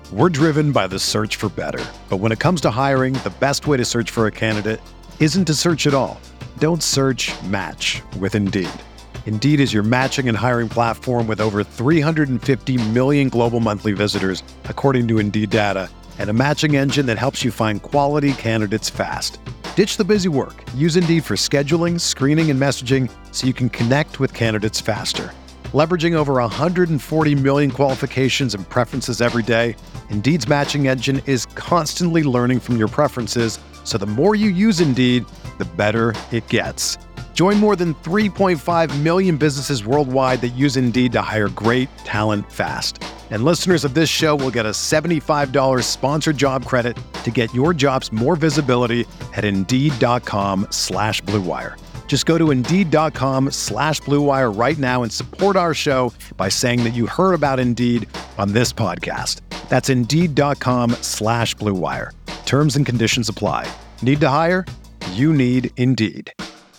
We're driven by the search for better. But when it comes to hiring, the best way to search for a candidate isn't to search at all. Don't search, match with Indeed. Indeed is your matching and hiring platform with over 350 million global monthly visitors, according to Indeed data, and a matching engine that helps you find quality candidates fast. Ditch the busy work. Use Indeed for scheduling, screening, and messaging so you can connect with candidates faster. Leveraging over 140 million qualifications and preferences every day, Indeed's matching engine is constantly learning from your preferences, so the more you use Indeed, the better it gets. Join more than 3.5 million businesses worldwide that use Indeed to hire great talent fast. And listeners of this show will get a $75 sponsored job credit to get your jobs more visibility at Indeed.com/Blue Wire. Just go to Indeed.com/Blue Wire right now and support our show by saying that you heard about Indeed on this podcast. That's Indeed.com/Blue Wire. Terms and conditions apply. Need to hire? You need Indeed.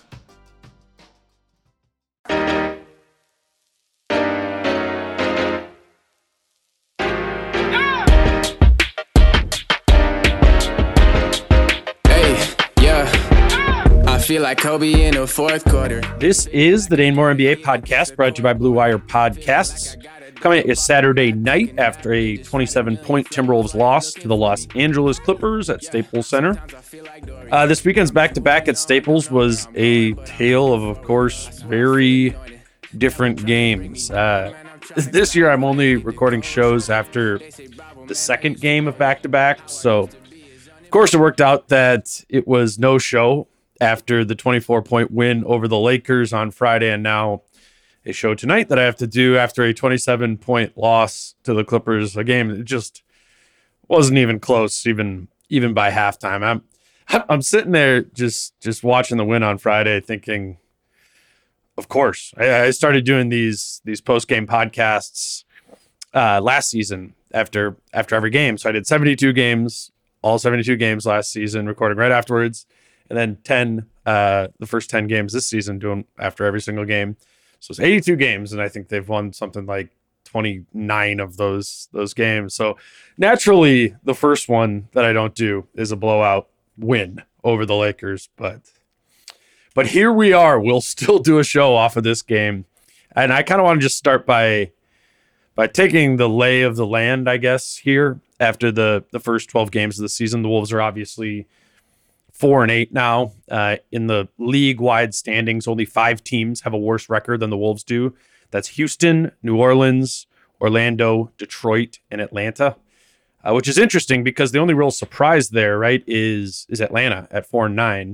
Feel like Kobe in the fourth quarter. This is the Dane Moore NBA podcast brought to you by Blue Wire Podcasts. Coming at you Saturday night after a 27-point Timberwolves loss to the Los Angeles Clippers at Staples Center. This weekend's back-to-back at Staples was a tale of course, very different games. This year I'm only recording shows after the second game of back-to-back, so of course it worked out that it was no show after the 24-point win over the Lakers on Friday, and now a show tonight that I have to do after a 27-point loss to the Clippers, a game that just wasn't even close, even by halftime. I'm sitting there just watching the win on Friday, thinking, of course. I started doing these post-game podcasts last season after every game, so I did 72 games, all 72 games last season, recording right afterwards. And then the first 10 games this season, doing after every single game. So it's 82 games, and I think they've won something like 29 of those games. So naturally, the first one that I don't do is a blowout win over the Lakers. But here we are. We'll still do a show off of this game. And I kind of want to just start by taking the lay of the land, I guess, here. After the first 12 games of the season, the Wolves are obviously 4-8 now in the league-wide standings. Only 5 teams have a worse record than the Wolves do. That's Houston, New Orleans, Orlando, Detroit, and Atlanta, which is interesting because the only real surprise there, right, is Atlanta at 4-9.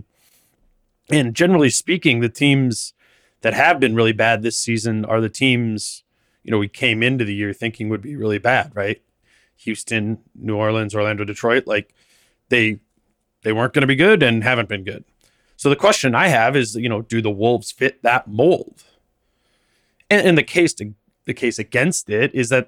And generally speaking, the teams that have been really bad this season are the teams, we came into the year thinking would be really bad, right? Houston, New Orleans, Orlando, Detroit, like they weren't going to be good and haven't been good. So the question I have is, do the Wolves fit that mold? And the case against it is that,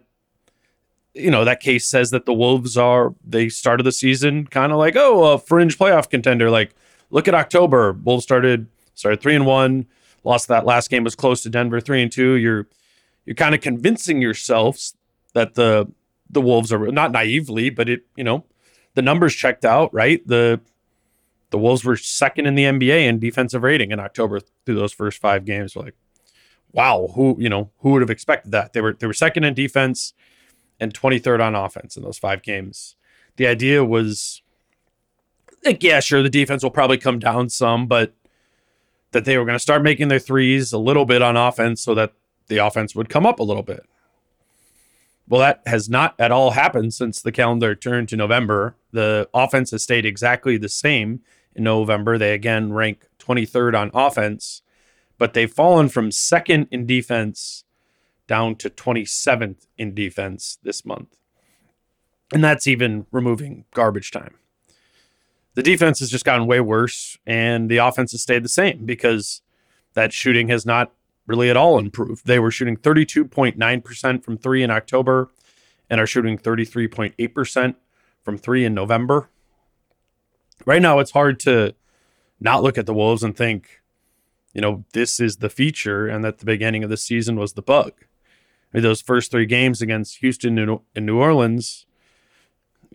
that case says that the Wolves they started the season kind of like, a fringe playoff contender. Like, look at October. Wolves started 3-1, lost that last game, was close to Denver 3-2. You're kind of convincing yourselves that the Wolves are not naively, but the numbers checked out, right? The Wolves were second in the NBA in defensive rating in October through those first 5 games. We're like, wow, who would have expected that? They were second in defense and 23rd on offense in those 5 games. The idea was, like, yeah, sure, the defense will probably come down some, but that they were going to start making their threes a little bit on offense so that the offense would come up a little bit. Well, that has not at all happened since the calendar turned to November. The offense has stayed exactly the same in November. They again rank 23rd on offense, but they've fallen from second in defense down to 27th in defense this month. And that's even removing garbage time. The defense has just gotten way worse, and the offense has stayed the same because that shooting has not really at all improved. They were shooting 32.9% from 3 in October and are shooting 33.8% from 3 in November. Right now, it's hard to not look at the Wolves and think, this is the feature, and that the beginning of the season was the bug. I mean, those first 3 games against Houston and New Orleans,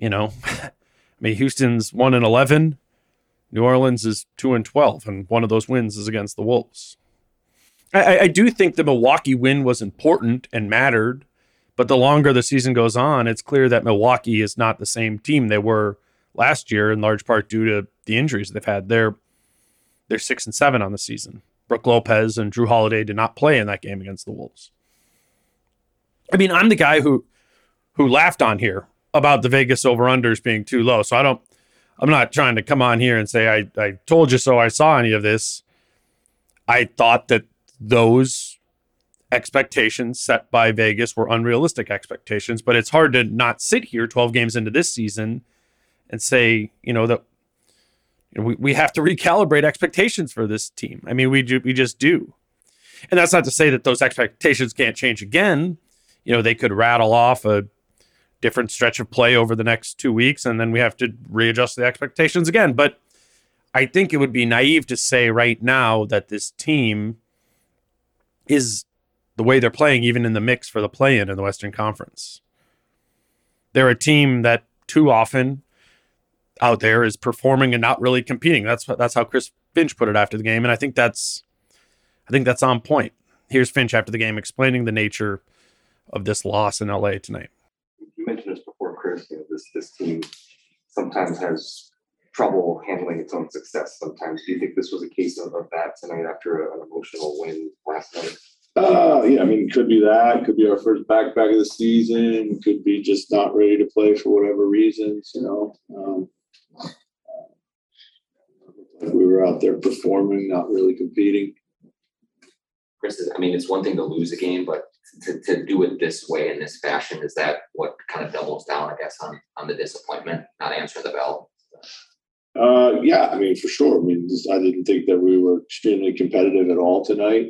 I mean, Houston's 1-11, New Orleans is 2-12, and one of those wins is against the Wolves. I do think the Milwaukee win was important and mattered, but the longer the season goes on, it's clear that Milwaukee is not the same team they were last year, in large part due to the injuries they've had. They're 6-7 on the season. Brook Lopez and Drew Holiday did not play in that game against the Wolves. I mean, I'm the guy who laughed on here about the Vegas over-unders being too low. So I'm not trying to come on here and say I told you so, I saw any of this. I thought that those expectations set by Vegas were unrealistic expectations, but it's hard to not sit here 12 games into this season and say, that we have to recalibrate expectations for this team. I mean, we just do. And that's not to say that those expectations can't change again. They could rattle off a different stretch of play over the next 2 weeks, and then we have to readjust the expectations again. But I think it would be naive to say right now that this team is, the way they're playing, even in the mix for the play-in in the Western Conference. They're a team that too often out there is performing and not really competing. That's how Chris Finch put it after the game, and I think that's on point. Here's Finch after the game explaining the nature of this loss in LA tonight. You mentioned this before, Chris. This team sometimes has trouble handling its own success. Sometimes, do you think this was a case of that tonight after an emotional win last night? Yeah, I mean, could be that. Could be our first back of the season. Could be just not ready to play for whatever reasons. We were out there performing, not really competing. Chris, it's one thing to lose a game, but to do it this way in this fashion, is that what kind of doubles down, I guess, on the disappointment, not answering the bell? Yeah, I mean, for sure. I mean, I didn't think that we were extremely competitive at all tonight,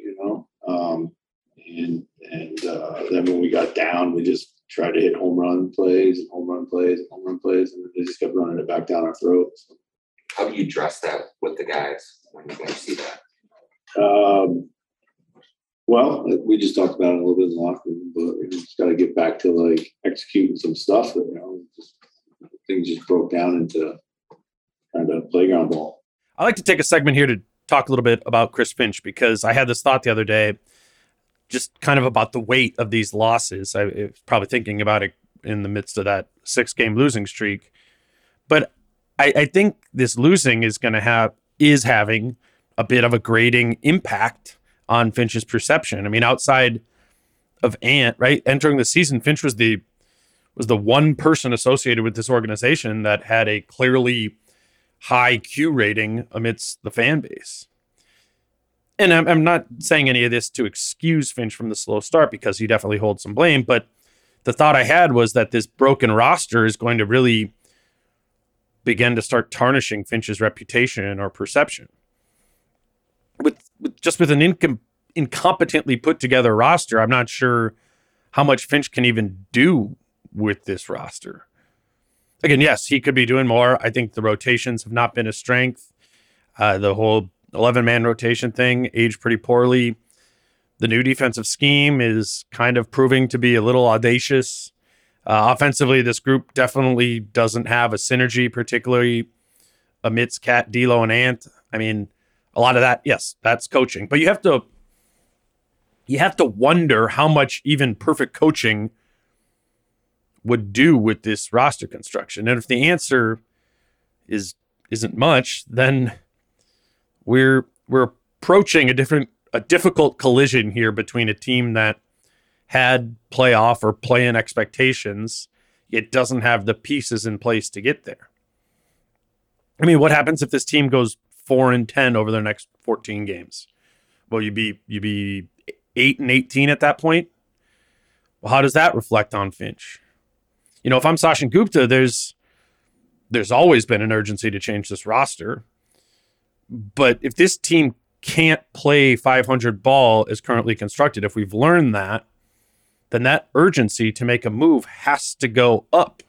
and then when we got down, we just tried to hit home run plays, and they just kept running it back down our throats. How do you address that with the guys when you see that? Well, we just talked about it a little bit in the locker room, but just got to get back to executing some stuff that things just broke down into kind of playground ball. I like to take a segment here to talk a little bit about Chris Finch, because I had this thought the other day, just kind of about the weight of these losses. I was probably thinking about it in the midst of that 6-game losing streak, but I think this losing is having a bit of a grading impact on Finch's perception. I mean, outside of Ant, right, entering the season, Finch was the one person associated with this organization that had a clearly high Q rating amidst the fan base. And I'm not saying any of this to excuse Finch from the slow start, because he definitely holds some blame, but the thought I had was that this broken roster is going to really begin to start tarnishing Finch's reputation or perception. With an incompetently put together roster, I'm not sure how much Finch can even do with this roster. Again, yes, he could be doing more. I think the rotations have not been a strength. The whole 11-man rotation thing aged pretty poorly. The new defensive scheme is kind of proving to be a little audacious. Offensively, this group definitely doesn't have a synergy, particularly amidst Cat, D'Lo, and Ant. I mean, a lot of that, yes, that's coaching. But you have to wonder how much even perfect coaching would do with this roster construction. And if the answer isn't much, then we're approaching a difficult collision here between a team that had playoff or play-in expectations. It doesn't have the pieces in place to get there. I mean, what happens if this team goes 4-10 over their next 14 games? Well, you'd be 8-18 at that point. Well, how does that reflect on Finch? If I'm Sachin Gupta, there's always been an urgency to change this roster. But if this team can't play 500 ball as currently constructed, if we've learned that, then that urgency to make a move has to go up.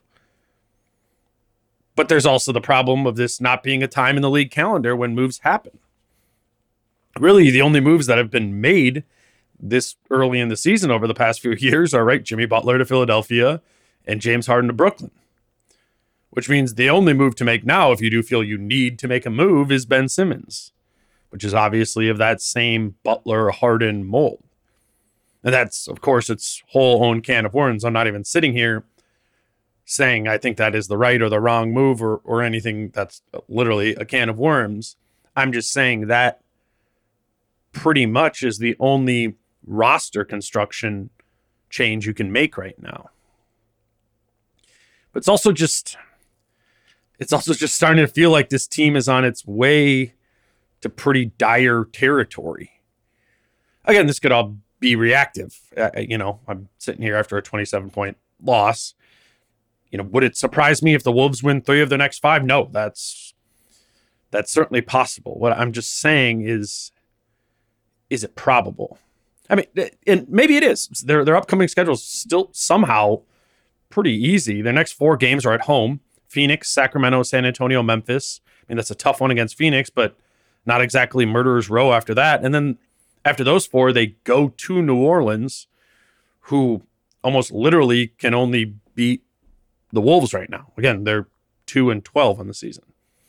But there's also the problem of this not being a time in the league calendar when moves happen. Really, the only moves that have been made this early in the season over the past few years are, Jimmy Butler to Philadelphia and James Harden to Brooklyn. which means the only move to make now, if you do feel you need to make a move, is Ben Simmons, which is obviously of that same Butler Harden mold. And that's, of course, its whole own can of worms. I'm not even sitting here saying I think that is the right or the wrong move or anything. That's literally a can of worms. I'm just saying that pretty much is the only roster construction change you can make right now. But it's also just starting to feel like this team is on its way to pretty dire territory. Again, this could all be reactive. I'm sitting here after a 27-point loss. Would it surprise me if the Wolves win 3 of their next 5? No, that's certainly possible. What I'm just saying is it probable? I mean, and maybe it is. Their upcoming schedule is still somehow pretty easy. Their next 4 games are at home: Phoenix, Sacramento, San Antonio, Memphis. I mean, that's a tough one against Phoenix, but not exactly murderer's row after that. And then after those 4, they go to New Orleans, who almost literally can only beat the Wolves right now. Again, they're 2-12 on the season.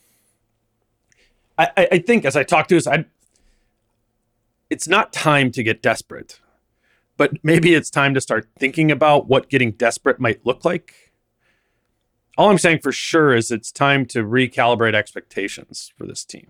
I think as I talk to us, it's not time to get desperate, but maybe it's time to start thinking about what getting desperate might look like. All I'm saying for sure is it's time to recalibrate expectations for this team.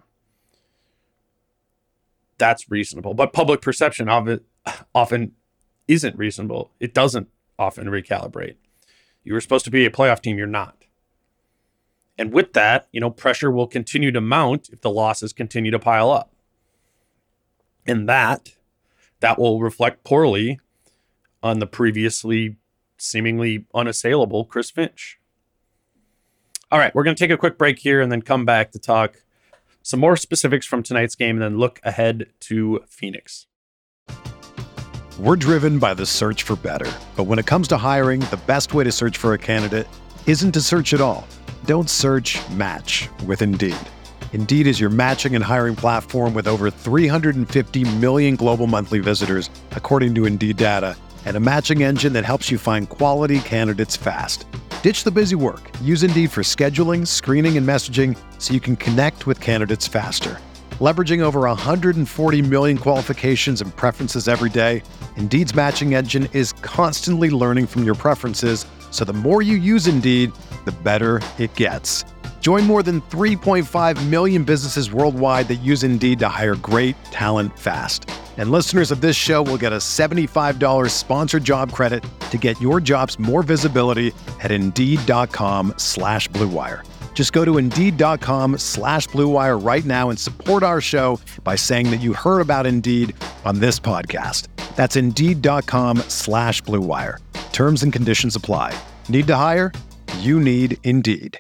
That's reasonable, but public perception of it often isn't reasonable. It doesn't often recalibrate. You were supposed to be a playoff team. You're not. And with that, pressure will continue to mount if the losses continue to pile up. And that will reflect poorly on the previously seemingly unassailable Chris Finch. All right, we're going to take a quick break here and then come back to talk some more specifics from tonight's game and then look ahead to Phoenix. We're driven by the search for better. But when it comes to hiring, the best way to search for a candidate isn't to search at all. Don't search, match with Indeed. Indeed is your matching and hiring platform with over 350 million global monthly visitors, according to Indeed data, and a matching engine that helps you find quality candidates fast. Ditch the busy work. Use Indeed for scheduling, screening, and messaging so you can connect with candidates faster. Leveraging over 140 million qualifications and preferences every day, Indeed's matching engine is constantly learning from your preferences, so the more you use Indeed, the better it gets. Join more than 3.5 million businesses worldwide that use Indeed to hire great talent fast. And listeners of this show will get a $75 sponsored job credit to get your jobs more visibility at Indeed.com/Blue Wire. Just go to Indeed.com/Blue Wire right now and support our show by saying that you heard about Indeed on this podcast. That's Indeed.com/Blue Wire. Terms and conditions apply. Need to hire? You need Indeed.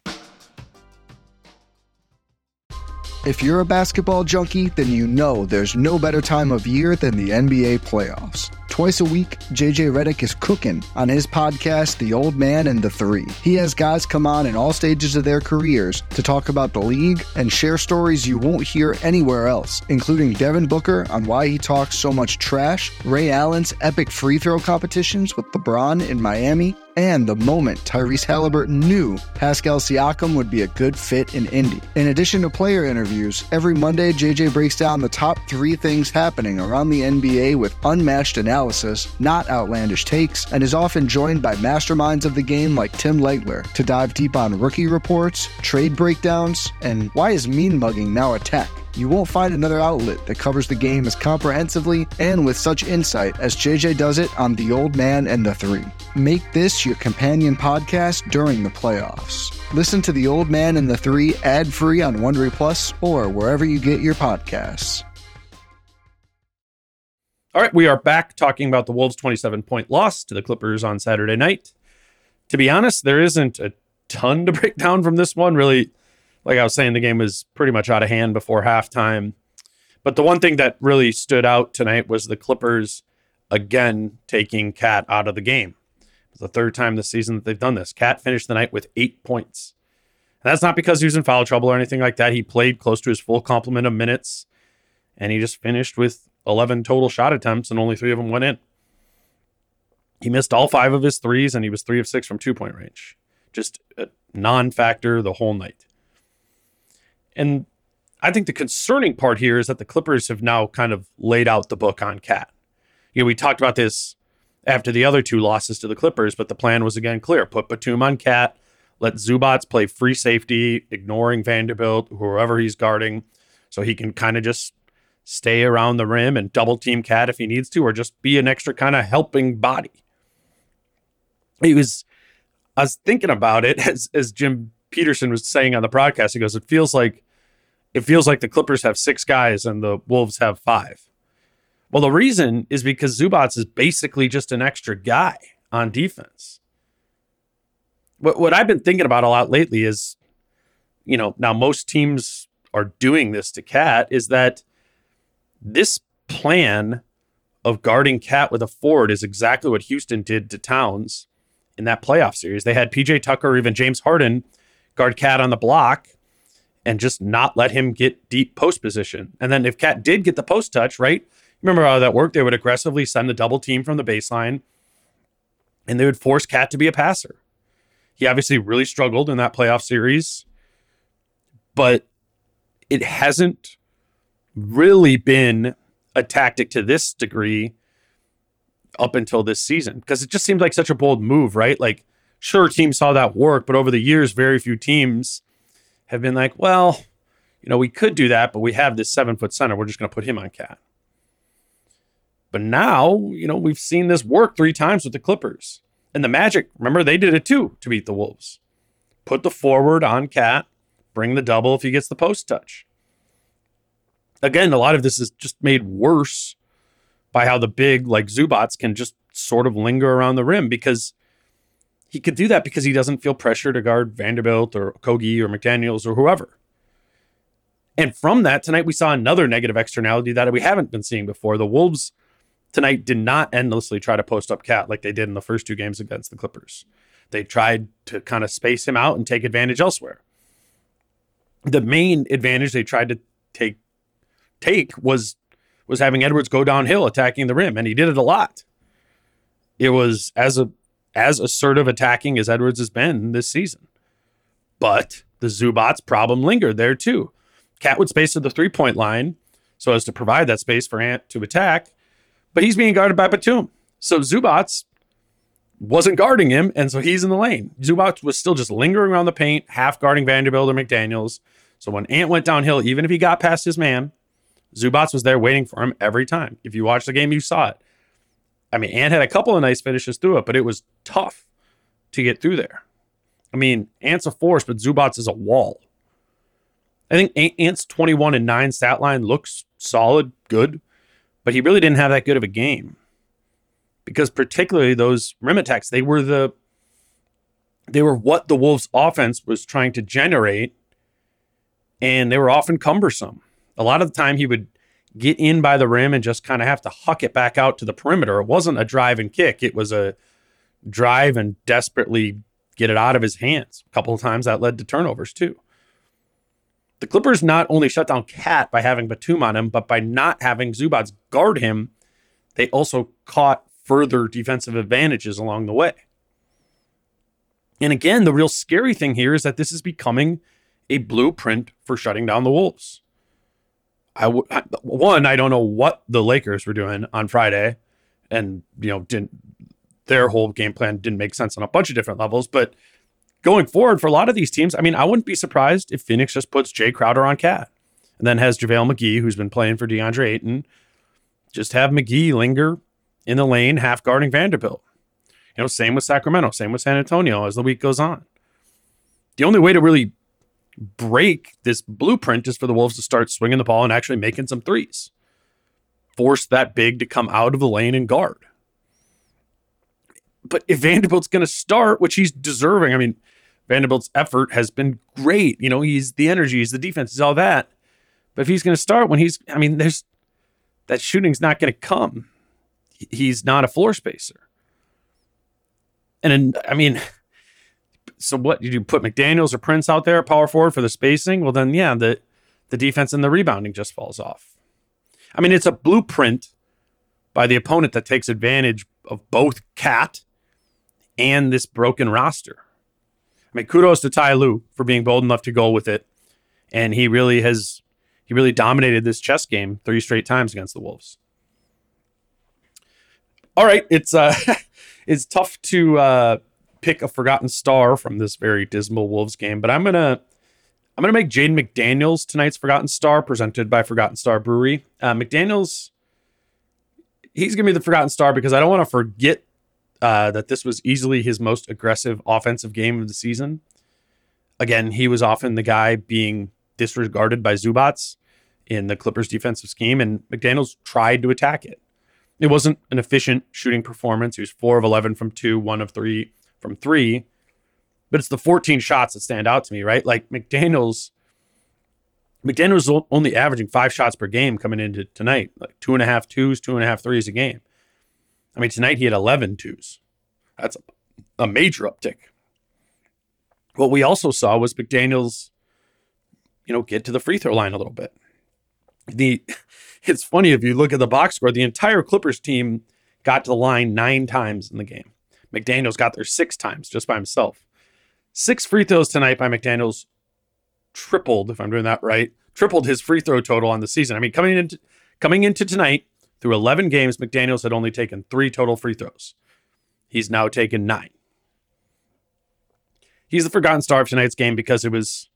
If you're a basketball junkie, then you know there's no better time of year than the NBA playoffs. Twice a week, JJ Redick is cooking on his podcast, The Old Man and the Three. He has guys come on in all stages of their careers to talk about the league and share stories you won't hear anywhere else, including Devin Booker on why he talks so much trash, Ray Allen's epic free throw competitions with LeBron in Miami, and the moment Tyrese Halliburton knew Pascal Siakam would be a good fit in Indy. In addition to player interviews, every Monday JJ breaks down the top 3 things happening around the NBA with unmatched analysis, not outlandish takes, and is often joined by masterminds of the game like Tim Legler to dive deep on rookie reports, trade breakdowns, and why is mean mugging now a tech? You won't find another outlet that covers the game as comprehensively and with such insight as JJ does it on The Old Man and the Three. Make this your companion podcast during the playoffs. Listen to The Old Man and the Three ad-free on Wondery Plus or wherever you get your podcasts. All right, we are back talking about the Wolves' 27-point loss to the Clippers on Saturday night. To be honest, there isn't a ton to break down from this one, really. Like I was saying, the game was pretty much out of hand before halftime. But the one thing that really stood out tonight was the Clippers, again, taking Cat out of the game. It's the 3rd time this season that they've done this. Cat finished the night with 8 points. And that's not because he was in foul trouble or anything like that. He played close to his full complement of minutes, and he just finished with 11 total shot attempts, and only 3 of them went in. He missed all 5 of his threes, and he was 3 of 6 from 2-point range. just a non-factor the whole night. And I think the concerning part here is that the Clippers have now kind of laid out the book on Cat. We talked about this after the other 2 losses to the Clippers, but the plan was again clear. Put Batum on Cat, let Zubac play free safety, ignoring Vanderbilt, whoever he's guarding, so he can kind of just stay around the rim and double team Cat if he needs to, or just be an extra kind of helping body. I was thinking about it as Jim Peterson was saying on the broadcast. He goes, it feels like the Clippers have 6 guys and the Wolves have 5. Well, the reason is because Zubac is basically just an extra guy on defense. What I've been thinking about a lot lately is, now most teams are doing this to Cat, is that this plan of guarding Cat with a forward is exactly what Houston did to Towns in that playoff series. They had PJ Tucker or even James Harden guard Cat on the block and just not let him get deep post position. And then if Cat did get the post touch, right? Remember how that worked? They would aggressively send the double team from the baseline, and they would force Cat to be a passer. He obviously really struggled in that playoff series, but it hasn't really been a tactic to this degree up until this season, because it just seems like such a bold move, right? Like, sure, teams saw that work, but over the years, very few teams have been like, well, we could do that, but we have this 7-foot center. We're just going to put him on Cat. But now, we've seen this work 3 times with the Clippers. And the Magic, remember, they did it too to beat the Wolves. Put the forward on Cat, bring the double if he gets the post touch. Again, a lot of this is just made worse by how the big, like Zubac, can just sort of linger around the rim, because he could do that because he doesn't feel pressure to guard Vanderbilt or Kogi or McDaniels or whoever. And from that, tonight we saw another negative externality that we haven't been seeing before. The Wolves tonight did not endlessly try to post up Cat like they did in the first 2 games against the Clippers. They tried to kind of space him out and take advantage elsewhere. The main advantage they tried to take was having Edwards go downhill attacking the rim, and he did it a lot. It was as assertive attacking as Edwards has been this season. But the Zubac problem lingered there too. Cat would space to the 3-point line so as to provide that space for Ant to attack, but he's being guarded by Batum. So Zubac wasn't guarding him, and so he's in the lane. Zubac was still just lingering around the paint, half guarding Vanderbilt or McDaniels. So when Ant went downhill, even if he got past his man, Zubac was there waiting for him every time. If you watched the game, you saw it. I mean, Ant had a couple of nice finishes through it, but it was tough to get through there. I mean, Ant's a force, but Zubac is a wall. I think Ant's 21-9 stat line looks solid, good, but he really didn't have that good of a game, because particularly those rim attacks, they were what the Wolves' offense was trying to generate, and they were often cumbersome. A lot of the time he would get in by the rim and just kind of have to huck it back out to the perimeter. It wasn't a drive and kick. It was a drive and desperately get it out of his hands. A couple of times that led to turnovers too. The Clippers not only shut down Cat by having Batum on him, but by not having Zubac guard him, they also caught further defensive advantages along the way. And again, the real scary thing here is that this is becoming a blueprint for shutting down the Wolves. I don't know what the Lakers were doing on Friday, and their whole game plan didn't make sense on a bunch of different levels. But going forward for a lot of these teams, I mean, I wouldn't be surprised if Phoenix just puts Jay Crowder on Cat and then has JaVale McGee, who's been playing for DeAndre Ayton, just have McGee linger in the lane, half guarding Vanderbilt. Same with Sacramento, same with San Antonio as the week goes on. The only way to really break this blueprint is for the Wolves to start swinging the ball and actually making some threes. Force that big to come out of the lane and guard. But if Vanderbilt's going to start, which he's deserving, I mean, Vanderbilt's effort has been great. He's the energy, he's the defense, he's all that. But if he's going to start that shooting's not going to come. He's not a floor spacer. So what, you put McDaniels or Prince out there, power forward for the spacing? Well, then, yeah, the defense and the rebounding just falls off. I mean, it's a blueprint by the opponent that takes advantage of both Cat and this broken roster. mean, kudos to Ty Lue for being bold enough to go with it. And he really dominated this chess game 3 straight times against the Wolves. All right, it's it's tough to pick a forgotten star from this very dismal Wolves game, but I'm gonna make Jaden McDaniels tonight's forgotten star, presented by Forgotten Star Brewery. McDaniels, he's gonna be the forgotten star because I don't want to forget that this was easily his most aggressive offensive game of the season. Again, he was often the guy being disregarded by Zubats in the Clippers defensive scheme, and McDaniels tried to attack it. It wasn't an efficient shooting performance. He was 4 of 11 from 2, 1 of 3 from 3. But it's the 14 shots that stand out to me, right? Like McDaniels was only averaging 5 shots per game coming into tonight, like 2.5 twos, 2.5 threes a game. I mean, tonight he had 11 twos. That's a major uptick. What we also saw was McDaniels, get to the free throw line a little bit. It's funny, if you look at the box score, the entire Clippers team got to the line 9 times in the game. McDaniels got there 6 times just by himself. 6 free throws tonight by McDaniels tripled, if I'm doing that right, tripled his free throw total on the season. I mean, coming into tonight, through 11 games, McDaniels had only taken 3 total free throws. He's now taken 9. He's the forgotten star of tonight's game because it was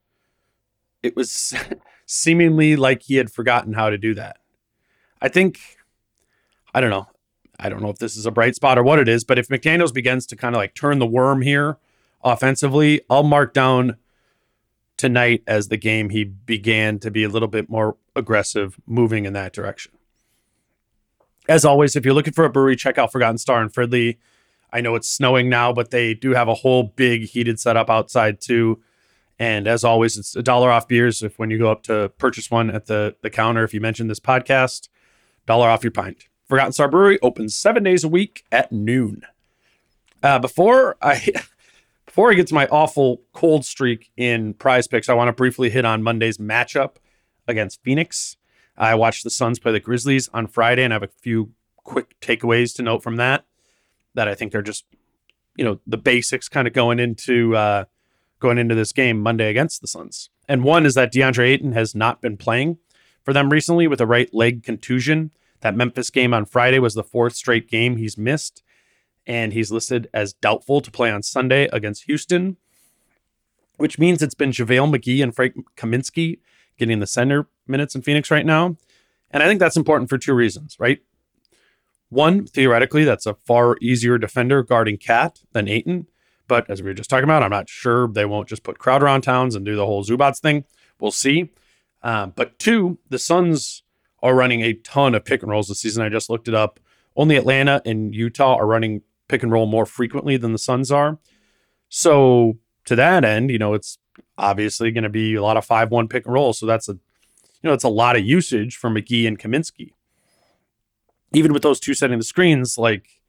seemingly like he had forgotten how to do that. I don't know if this is a bright spot or what it is, but if McDaniels begins to kind of like turn the worm here offensively, I'll mark down tonight as the game he began to be a little bit more aggressive, moving in that direction. As always, if you're looking for a brewery, check out Forgotten Star in Fridley. I know it's snowing now, but they do have a whole big heated setup outside too. And as always, it's $1 off beers when you go up to purchase one at the counter. If you mention this podcast, $1 off your pint. Forgotten Star Brewery opens 7 days a week at noon. Before I get to my awful cold streak in Prize Picks, I want to briefly hit on Monday's matchup against Phoenix. I watched the Suns play the Grizzlies on Friday, and I have a few quick takeaways to note from that I think are just, the basics kind of going into this game Monday against the Suns. And one is that DeAndre Ayton has not been playing for them recently with a right leg contusion. That Memphis game on Friday was the 4th straight game he's missed, and he's listed as doubtful to play on Sunday against Houston, which means it's been JaVale McGee and Frank Kaminsky getting the center minutes in Phoenix right now. And I think that's important for 2 reasons, right? One, theoretically, that's a far easier defender guarding Cat than Ayton. But as we were just talking about, I'm not sure they won't just put Crowder on Towns and do the whole Zubats thing. We'll see. But 2, the Suns are running a ton of pick and rolls this season. I just looked it up. Only Atlanta and Utah are running pick and roll more frequently than the Suns are. So to that end, it's obviously going to be a lot of 5-1 pick and roll. So that's it's a lot of usage for McGee and Kaminsky. Even with those 2 setting the screens, like,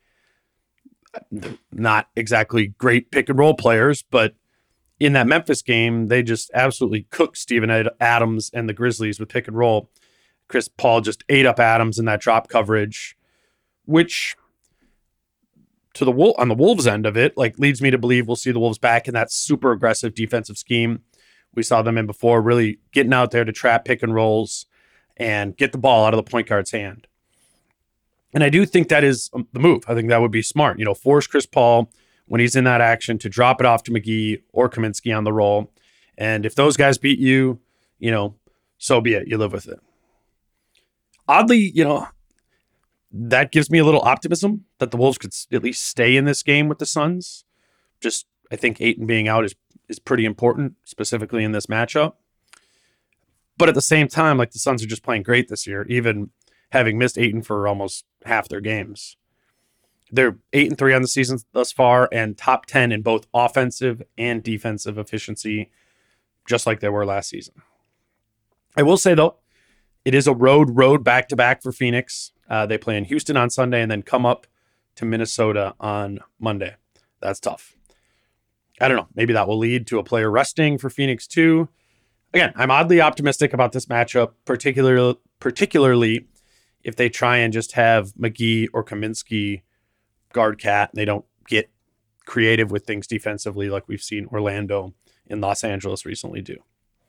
not exactly great pick and roll players, but in that Memphis game, they just absolutely cooked Steven Adams and the Grizzlies with pick and roll. Chris Paul just ate up Adams in that drop coverage, which on the Wolves end of it, like, leads me to believe we'll see the Wolves back in that super aggressive defensive scheme we saw them in before, really getting out there to trap pick and rolls and get the ball out of the point guard's hand. And I do think that is the move. I think that would be smart. Force Chris Paul when he's in that action to drop it off to McGee or Kaminsky on the roll. And if those guys beat you, so be it. You live with it. Oddly, that gives me a little optimism that the Wolves could at least stay in this game with the Suns. Just, I think Ayton being out is pretty important, specifically in this matchup. But at the same time, like, the Suns are just playing great this year, even having missed Ayton for almost half their games. They're 8-3 on the season thus far and top 10 in both offensive and defensive efficiency, just like they were last season. I will say, though, it is a road back-to-back for Phoenix. They play in Houston on Sunday and then come up to Minnesota on Monday. That's tough. I don't know. Maybe that will lead to a player resting for Phoenix too. Again, I'm oddly optimistic about this matchup, particularly if they try and just have McGee or Kaminsky guard Cat and they don't get creative with things defensively like we've seen Orlando and Los Angeles recently do.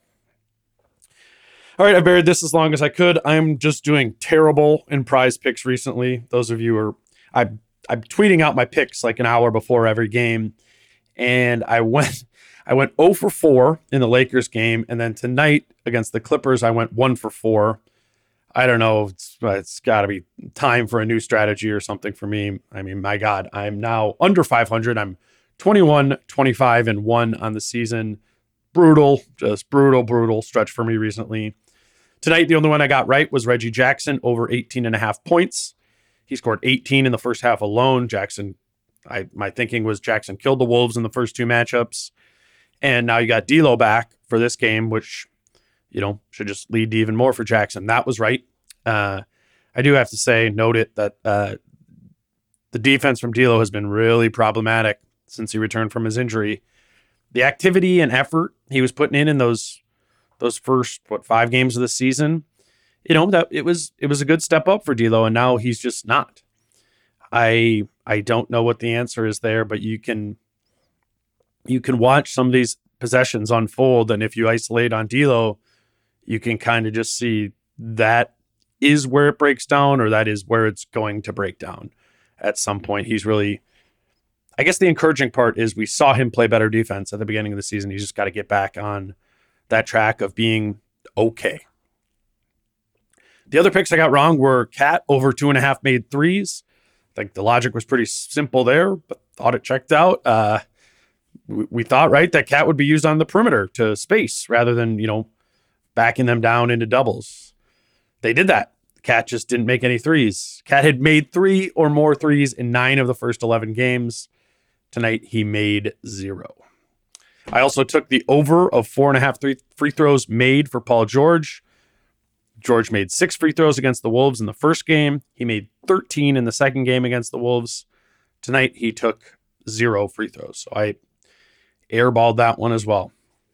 All right, I buried this as long as I could. I'm just doing terrible in prize picks recently. Those of you are, I'm tweeting out my picks like an hour before every game. And I went 0 for 4 in the Lakers game. And then tonight against the Clippers, I went 1 for 4. I don't know. It's got to be time for a new strategy or something for me. I mean, my God, I'm now under 500. I'm 21, 25, and 1 on the season. Brutal, just brutal stretch for me recently. Tonight, the only one I got right was Reggie Jackson over 18.5 points. He scored 18 in the first half alone. My thinking was Jackson killed the Wolves in the first 2 matchups. And now you got D'Lo back for this game, which, should just lead to even more for Jackson. That was right. I do have to say, note it, that the defense from D'Lo has been really problematic since he returned from his injury. The activity and effort he was putting in those first 5 games of the season, that it was a good step up for D'Lo, and now he's just not. I don't know what the answer is there, but you can watch some of these possessions unfold, and if you isolate on D'Lo, you can kind of just see that is where it breaks down, or that is where it's going to break down at some point. He's really, I guess the encouraging part is we saw him play better defense at the beginning of the season. He's just got to get back on that track of being okay. The other picks I got wrong were Cat over 2.5 made threes. I think the logic was pretty simple there, but thought it checked out. We thought, right, that Cat would be used on the perimeter to space rather than, backing them down into doubles. They did that. Cat just didn't make any threes. Cat had made 3 or more threes in 9 of the first 11 games. Tonight, he made 0. I also took the over of 4.5 free throws made for Paul George. George made 6 free throws against the Wolves in the first game. He made 13 in the second game against the Wolves. Tonight, he took 0 free throws. So I airballed that one as well.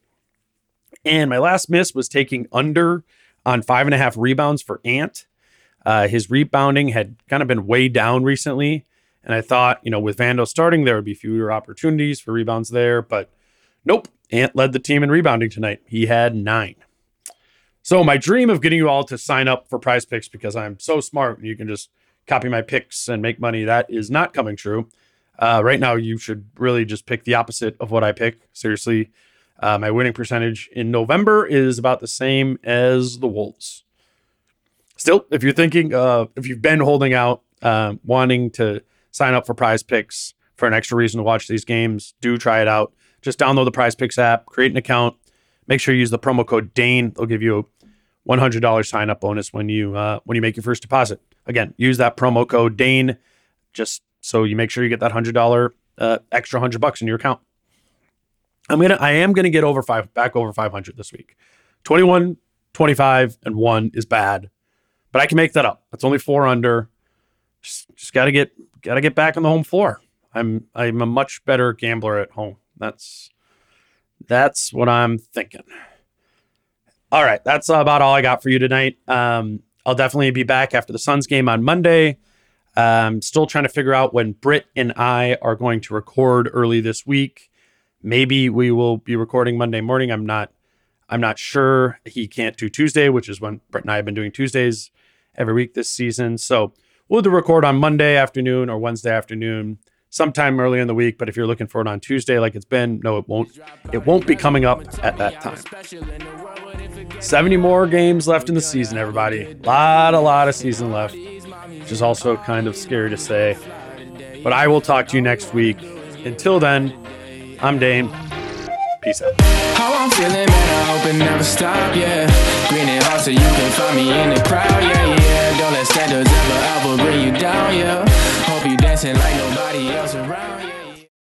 And my last miss was taking under on 5.5 rebounds for Ant. His rebounding had kind of been way down recently. And I thought, with Vando starting, there would be fewer opportunities for rebounds there. But nope, Ant led the team in rebounding tonight. He had 9. So my dream of getting you all to sign up for Prize Picks because I'm so smart and you can just copy my picks and make money, that is not coming true. Right now, you should really just pick the opposite of what I pick. Seriously, my winning percentage in November is about the same as the Wolves. Still, if you're thinking, if you've been holding out, wanting to sign up for Prize Picks for an extra reason to watch these games, do try it out. Just download the Prize Picks app, create an account. Make sure you use the promo code Dane. They'll give you a $100 sign up bonus when you make your first deposit. Again, use that promo code Dane just so you make sure you get that $100 extra $100 in your account. I am gonna get back over 500 this week. 21, 25, and 1 is bad, but I can make that up. That's only 4 under. Just gotta get back on the home floor. I'm a much better gambler at home. That's what I'm thinking. All right, that's about all I got for you tonight. I'll definitely be back after the Suns game on Monday. Still trying to figure out when Britt and I are going to record early this week. Maybe we will be recording Monday morning. I'm not sure. He can't do Tuesday, which is when Britt and I have been doing Tuesdays every week this season. So we'll do record on Monday afternoon or Wednesday afternoon, sometime early in the week. But if you're looking for it on Tuesday like it's been, no, it won't. It won't be coming up at that time. 70 more games left in the season, everybody. A lot of season left, which is also kind of scary to say. But I will talk to you next week. Until then, I'm Dane. Peace out. How I'm feeling, man, I hope it never stop, yeah. Grinning hard so you can find me in the crowd, yeah. Don't let standards ever bring you down, yeah. Hope you dancing like nobody else around, yeah.